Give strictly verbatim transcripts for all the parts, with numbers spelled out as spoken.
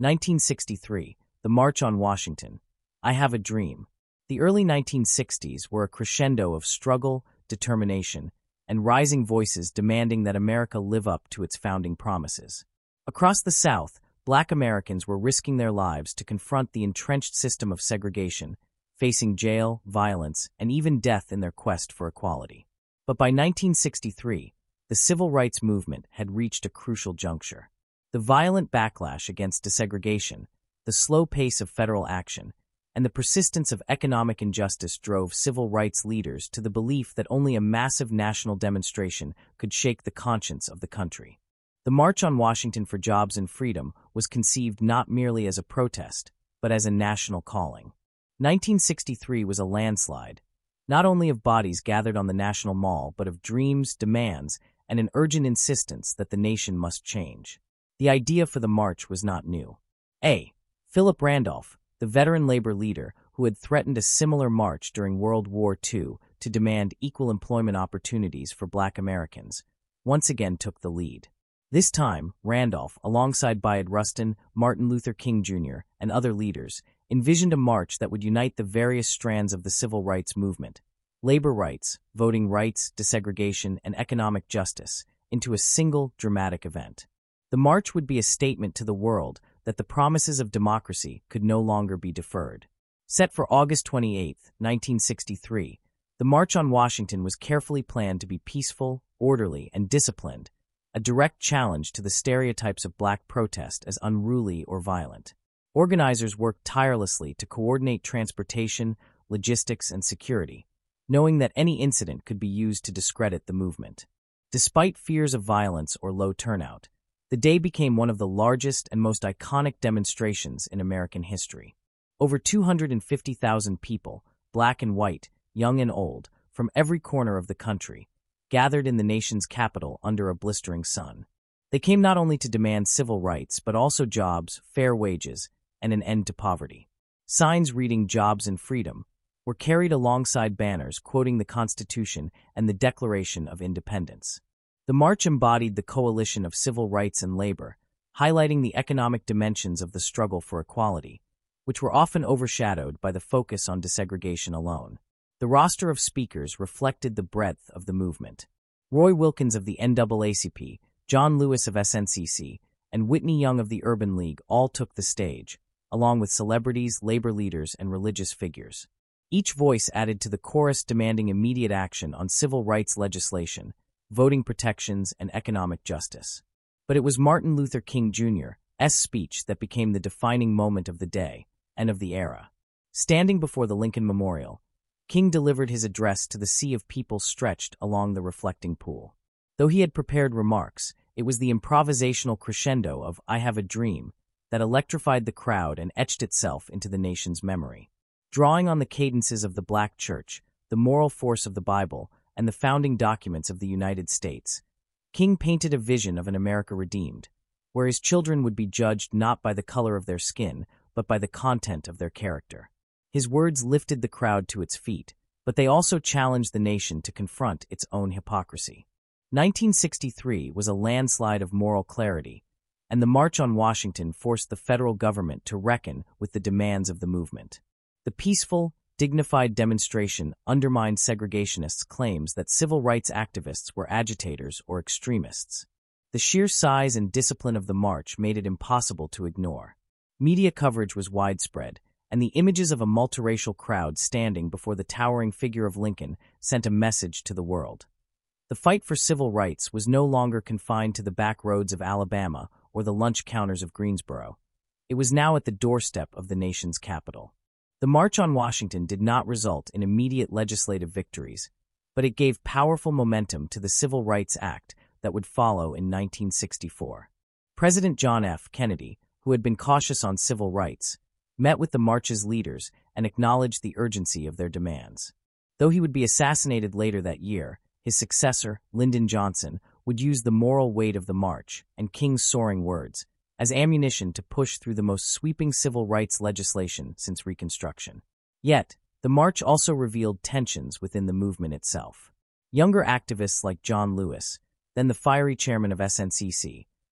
nineteen sixty-three, the March on Washington. I Have a Dream. The early nineteen sixties were a crescendo of struggle, determination, and rising voices demanding that America live up to its founding promises. Across the South, Black Americans were risking their lives to confront the entrenched system of segregation, facing jail, violence, and even death in their quest for equality. But by nineteen sixty-three, the civil rights movement had reached a crucial juncture. The violent backlash against desegregation, the slow pace of federal action, and the persistence of economic injustice drove civil rights leaders to the belief that only a massive national demonstration could shake the conscience of the country. The March on Washington for Jobs and Freedom was conceived not merely as a protest, but as a national calling. nineteen sixty-three was a landslide, not only of bodies gathered on the National Mall, but of dreams, demands, and an urgent insistence that the nation must change. The idea for the march was not new. A. Philip Randolph, the veteran labor leader who had threatened a similar march during World War Two to demand equal employment opportunities for Black Americans, once again took the lead. This time, Randolph, alongside Bayard Rustin, Martin Luther King Junior, and other leaders, envisioned a march that would unite the various strands of the civil rights movement, labor rights, voting rights, desegregation, and economic justice, into a single dramatic event. The march would be a statement to the world that the promises of democracy could no longer be deferred. Set for August twenty-eighth, nineteen sixty-three, the March on Washington was carefully planned to be peaceful, orderly, and disciplined, a direct challenge to the stereotypes of Black protest as unruly or violent. Organizers worked tirelessly to coordinate transportation, logistics, and security, knowing that any incident could be used to discredit the movement. Despite fears of violence or low turnout, the day became one of the largest and most iconic demonstrations in American history. Over two hundred fifty thousand people, Black and white, young and old, from every corner of the country, gathered in the nation's capital under a blistering sun. They came not only to demand civil rights, but also jobs, fair wages, and an end to poverty. Signs reading "Jobs and Freedom" were carried alongside banners quoting the Constitution and the Declaration of Independence. The march embodied the coalition of civil rights and labor, highlighting the economic dimensions of the struggle for equality, which were often overshadowed by the focus on desegregation alone. The roster of speakers reflected the breadth of the movement. Roy Wilkins of the N double A C P, John Lewis of S N C C, and Whitney Young of the Urban League all took the stage, along with celebrities, labor leaders, and religious figures. Each voice added to the chorus demanding immediate action on civil rights legislation, voting protections, and economic justice. But it was Martin Luther King Junior's speech that became the defining moment of the day and of the era. Standing before the Lincoln Memorial, King delivered his address to the sea of people stretched along the reflecting pool. Though he had prepared remarks, it was the improvisational crescendo of "I Have a Dream" that electrified the crowd and etched itself into the nation's memory. Drawing on the cadences of the Black Church, the moral force of the Bible, and the founding documents of the United States, King painted a vision of an America redeemed, where his children would be judged not by the color of their skin, but by the content of their character. His words lifted the crowd to its feet, but they also challenged the nation to confront its own hypocrisy. nineteen sixty-three was a landslide of moral clarity, and the March on Washington forced the federal government to reckon with the demands of the movement. The peaceful, dignified demonstration undermined segregationists' claims that civil rights activists were agitators or extremists. The sheer size and discipline of the march made it impossible to ignore. Media coverage was widespread, and the images of a multiracial crowd standing before the towering figure of Lincoln sent a message to the world. The fight for civil rights was no longer confined to the back roads of Alabama or the lunch counters of Greensboro. It was now at the doorstep of the nation's capital. The March on Washington did not result in immediate legislative victories, but it gave powerful momentum to the Civil Rights Act that would follow in nineteen sixty-four. President John F. Kennedy, who had been cautious on civil rights, met with the march's leaders and acknowledged the urgency of their demands. Though he would be assassinated later that year, his successor, Lyndon Johnson, would use the moral weight of the march and King's soaring words as ammunition to push through the most sweeping civil rights legislation since Reconstruction. Yet, the march also revealed tensions within the movement itself. Younger activists like John Lewis, then the fiery chairman of S N C C,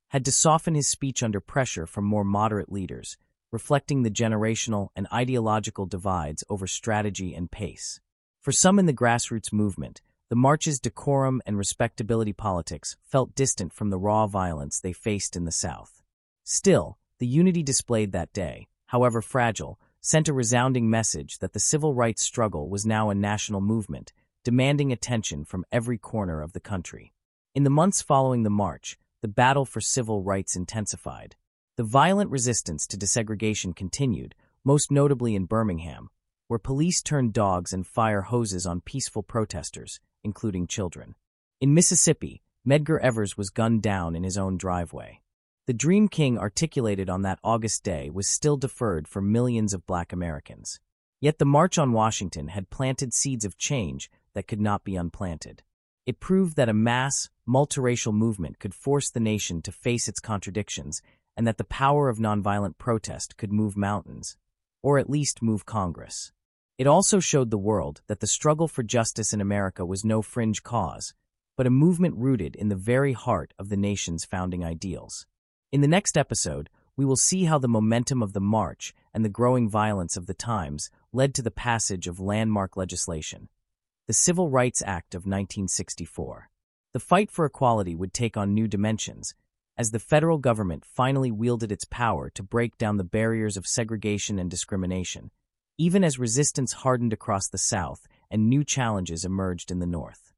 had to soften his speech under pressure from more moderate leaders, reflecting the generational and ideological divides over strategy and pace. For some in the grassroots movement, the march's decorum and respectability politics felt distant from the raw violence they faced in the South. Still, the unity displayed that day, however fragile, sent a resounding message that the civil rights struggle was now a national movement, demanding attention from every corner of the country. In the months following the march, the battle for civil rights intensified. The violent resistance to desegregation continued, most notably in Birmingham, where police turned dogs and fire hoses on peaceful protesters, including children. In Mississippi, Medgar Evers was gunned down in his own driveway. The dream King articulated on that August day was still deferred for millions of Black Americans. Yet the March on Washington had planted seeds of change that could not be unplanted. It proved that a mass, multiracial movement could force the nation to face its contradictions and that the power of nonviolent protest could move mountains, or at least move Congress. It also showed the world that the struggle for justice in America was no fringe cause, but a movement rooted in the very heart of the nation's founding ideals. In the next episode, we will see how the momentum of the march and the growing violence of the times led to the passage of landmark legislation, the Civil Rights Act of nineteen sixty-four. The fight for equality would take on new dimensions, as the federal government finally wielded its power to break down the barriers of segregation and discrimination, even as resistance hardened across the South and new challenges emerged in the North.